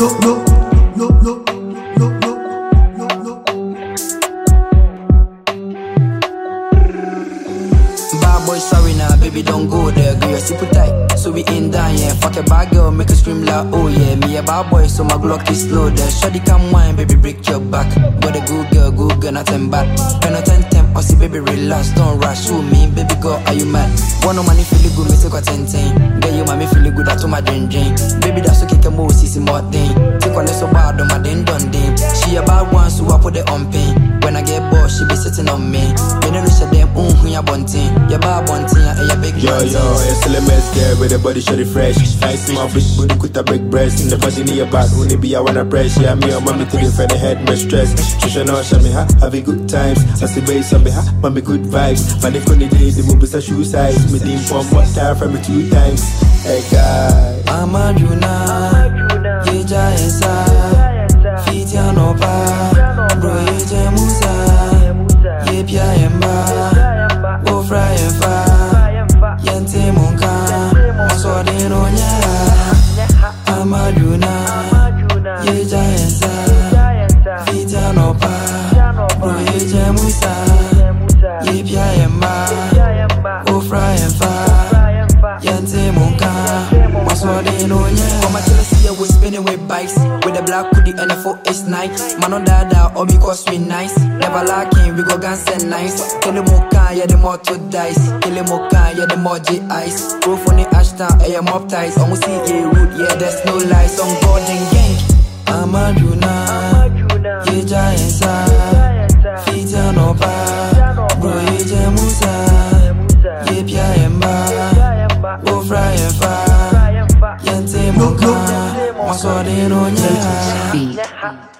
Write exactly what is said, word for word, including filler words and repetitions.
no, no, no, no, no, no. Bad boy, sorry now, baby, don't go there. Girl, you're super tight, so we ain't done yet. Fuck a bad girl, make her scream like, oh yeah. Me a bad boy, so my Glock is slow there. Shawty come wine, baby, break your back. Got a good girl, good girl, nothing bad. Pen no ten ten, or see, baby, relax, don't rush. Show me, baby girl, are you mad? Want no money, feeling good, me take a ten ten. Get you, mommy, feeling good, I told my drain drain. Baby, that's okay, come on, see some more thing. Take one less so bad, on my ding done dim. She a bad one, so I put it on pain. When I get bored, she be sitting on me. You know, she them, um, who ya bunting. Ya bad bunting, ya ya big Yo, yo, S L M S there with the body shorty fresh. Nice small fish, booty with a big breast. In the body in your back, when it be I wanna press. Yeah, me and mommy to the friend, head, my stress. Trisha no show me, ha, having good times. I see base on me, ha, mommy good vibes. Man, if on the days, the moves are shoe size. Me team from what time from me two times. Hey, guys. Mama Juna, Yeja Esa, Fitia no pa, Bro Yeje Musa, Yepia Yemba, Ofra Yefa, Yente Monka, Maso de Nonya, Mama Juna, Yeja Esa, Fitia no pa, Bro Yeje Musa, Yepia Yemba, Ofra Yefa, Yente Monka. Come tell us here we spinning with bikes. With the black hoodie and the four is nice. Man on dada or because we nice. Never lacking, we go guns and nice. Kill him mocha, yeah the more to dice. Kill him mocha, yeah the more J ice. Go for the Ashton, I am up ties. Almost see a root, yeah there's no lies. On golden gang. Amaduna, Yeja Esa, Fita no pa, Bro Yeje Musa, Yepia Yemba, Ofra Yefa. Yente Monka, Maso de Nonya.